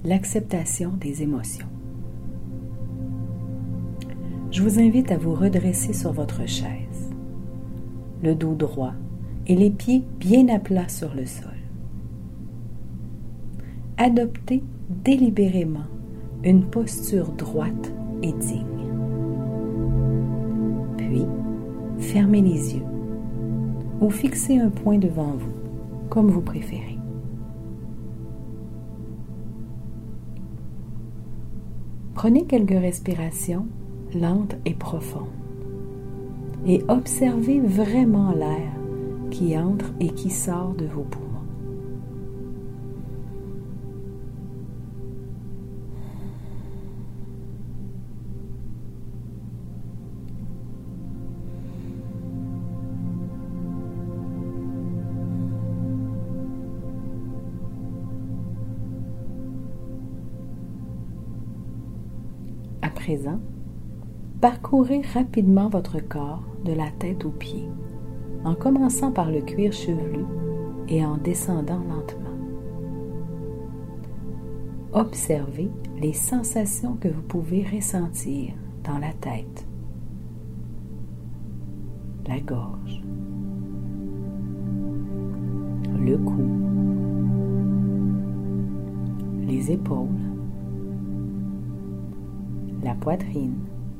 l'acceptation des émotions. Je vous invite à vous redresser sur votre chaise, le dos droit et les pieds bien à plat sur le sol. Adoptez délibérément une posture droite et digne. Puis, fermez les yeux ou fixez un point devant vous, comme vous préférez. Prenez quelques respirations lentes et profondes et observez vraiment l'air qui entre et qui sort de vos poumons. À présent, parcourez rapidement votre corps de la tête aux pieds, en commençant par le cuir chevelu et en descendant lentement. Observez les sensations que vous pouvez ressentir dans la tête, la gorge, le cou, les épaules, la poitrine,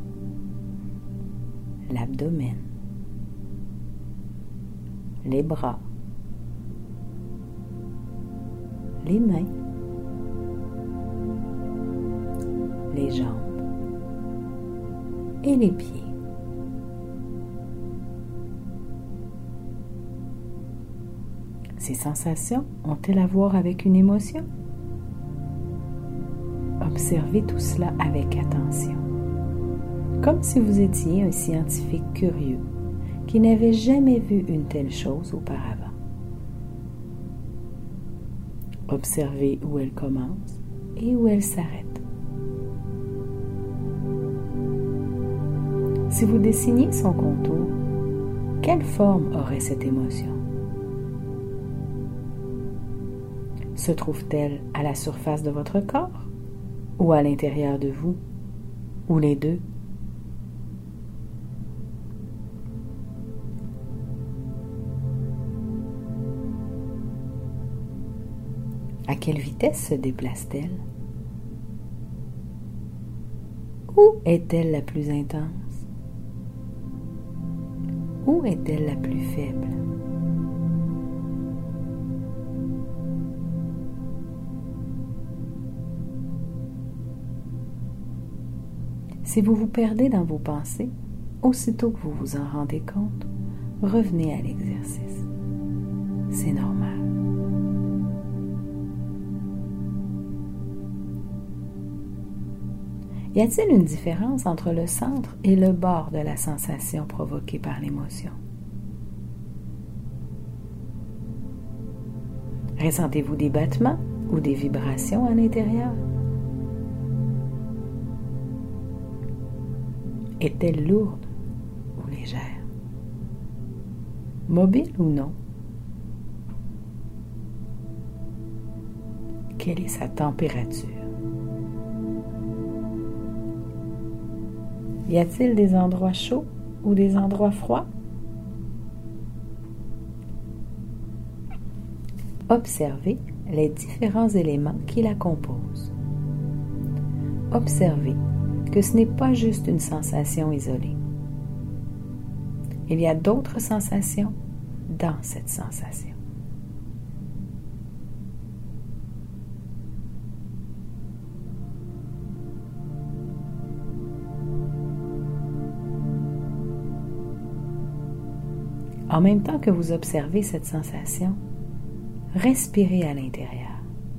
l'abdomen, les bras, les mains, les jambes et les pieds. Ces sensations ont-elles à voir avec une émotion? Observez tout cela avec attention, comme si vous étiez un scientifique curieux qui n'avait jamais vu une telle chose auparavant. Observez où elle commence et où elle s'arrête. Si vous dessiniez son contour, quelle forme aurait cette émotion? Se trouve-t-elle à la surface de votre corps ou à l'intérieur de vous, ou les deux? À quelle vitesse se déplace-t-elle? Où est-elle la plus intense? Où est-elle la plus faible? Si vous vous perdez dans vos pensées, aussitôt que vous vous en rendez compte, revenez à l'exercice. C'est normal. Y a-t-il une différence entre le centre et le bord de la sensation provoquée par l'émotion? Ressentez-vous des battements ou des vibrations à l'intérieur? Est-elle lourde ou légère? Mobile ou non? Quelle est sa température? Y a-t-il des endroits chauds ou des endroits froids? Observez les différents éléments qui la composent. Observez que ce n'est pas juste une sensation isolée. Il y a d'autres sensations dans cette sensation. En même temps que vous observez cette sensation, respirez à l'intérieur.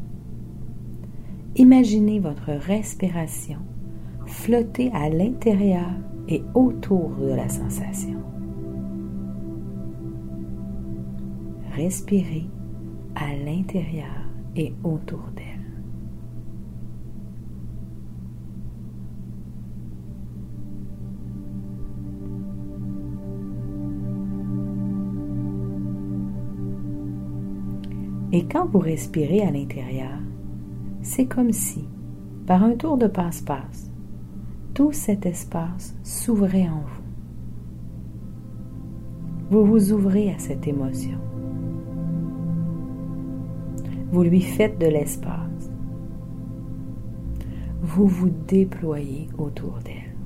Imaginez votre respiration flotter à l'intérieur et autour de la sensation. Respirez à l'intérieur et autour d'elle. Et quand vous respirez à l'intérieur, c'est comme si, par un tour de passe-passe, tout cet espace s'ouvrait en vous. Vous vous ouvrez à cette émotion. Vous lui faites de l'espace. Vous vous déployez autour d'elle.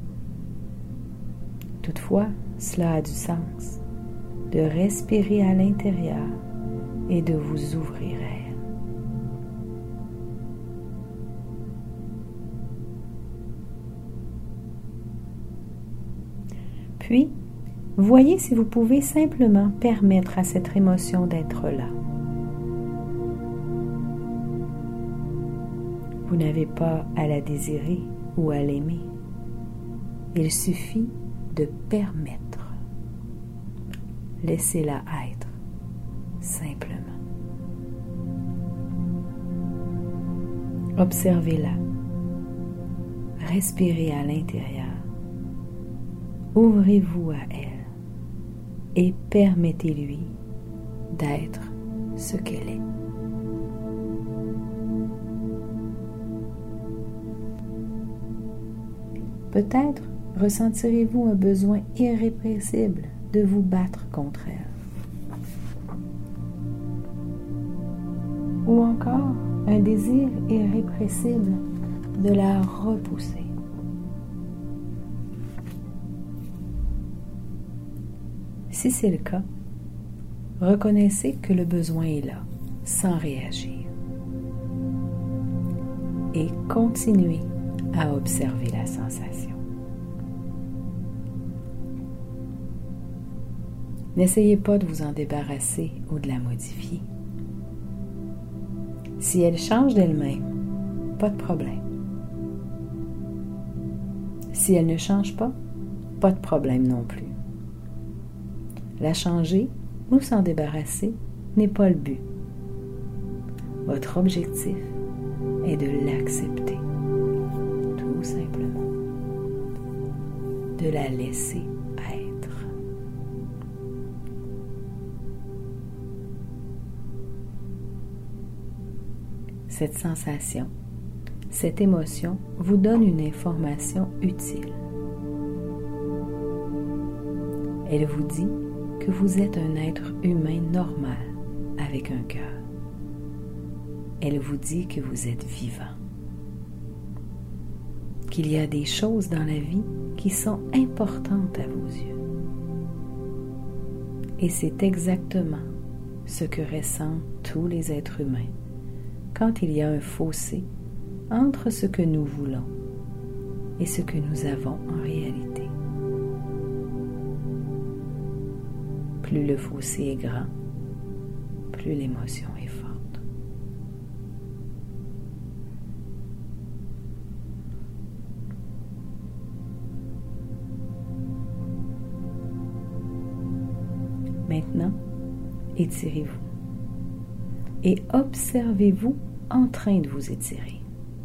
Toutefois, cela a du sens de respirer à l'intérieur et de vous ouvrir à elle. Puis, voyez si vous pouvez simplement permettre à cette émotion d'être là. Vous n'avez pas à la désirer ou à l'aimer. Il suffit de permettre. Laissez-la être, simplement. Observez-la. Respirez à l'intérieur. Ouvrez-vous à elle et permettez-lui d'être ce qu'elle est. Peut-être ressentirez-vous un besoin irrépressible de vous battre contre elle. Ou encore un désir irrépressible de la repousser. Si c'est le cas, reconnaissez que le besoin est là, sans réagir. Et continuez à observer la sensation. N'essayez pas de vous en débarrasser ou de la modifier. Si elle change d'elle-même, pas de problème. Si elle ne change pas, pas de problème non plus. La changer ou s'en débarrasser n'est pas le but. Votre objectif est de l'accepter, tout simplement, de la laisser être. Cette sensation, cette émotion vous donne une information utile. Elle vous dit que vous êtes un être humain normal avec un cœur. Elle vous dit que vous êtes vivant. Qu'il y a des choses dans la vie qui sont importantes à vos yeux. Et c'est exactement ce que ressentent tous les êtres humains quand il y a un fossé entre ce que nous voulons et ce que nous avons en réalité. Plus le fossé est grand, plus l'émotion est forte. Maintenant, étirez-vous et observez-vous en train de vous étirer.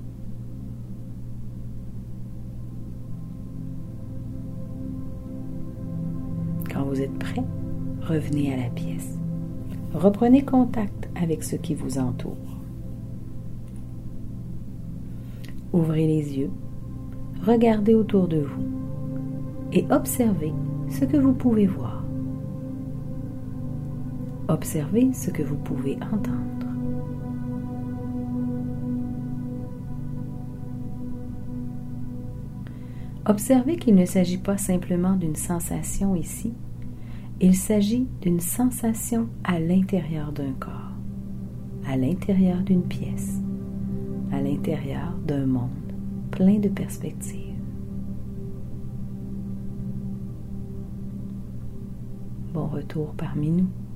Quand vous êtes prêt, revenez à la pièce. Reprenez contact avec ce qui vous entoure. Ouvrez les yeux, regardez autour de vous et observez ce que vous pouvez voir. Observez ce que vous pouvez entendre. Observez qu'il ne s'agit pas simplement d'une sensation ici, il s'agit d'une sensation à l'intérieur d'un corps, à l'intérieur d'une pièce, à l'intérieur d'un monde plein de perspectives. Bon retour parmi nous.